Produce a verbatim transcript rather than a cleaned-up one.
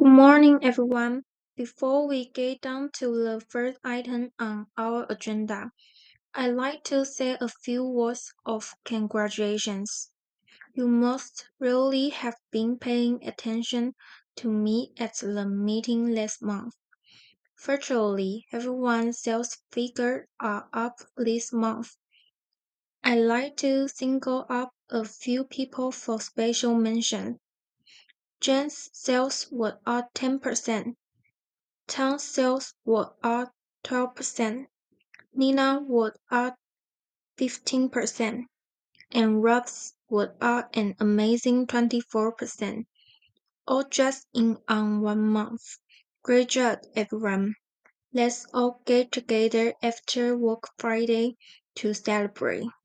Good morning, everyone. Before we get down to the first item on our agenda, I'd like to say a few words of congratulations. You must really have been paying attention to me at the meeting last month. Virtually everyone's sales figures are up this month. I'd like to single out a few people for special mention. Jen's sales were up ten percent. Town sales were up twelve percent, Nina was up fifteen percent, and Rob's was up an amazing twenty-four percent, all just in on one month. Great job, everyone. Let's all get together after work Friday to celebrate.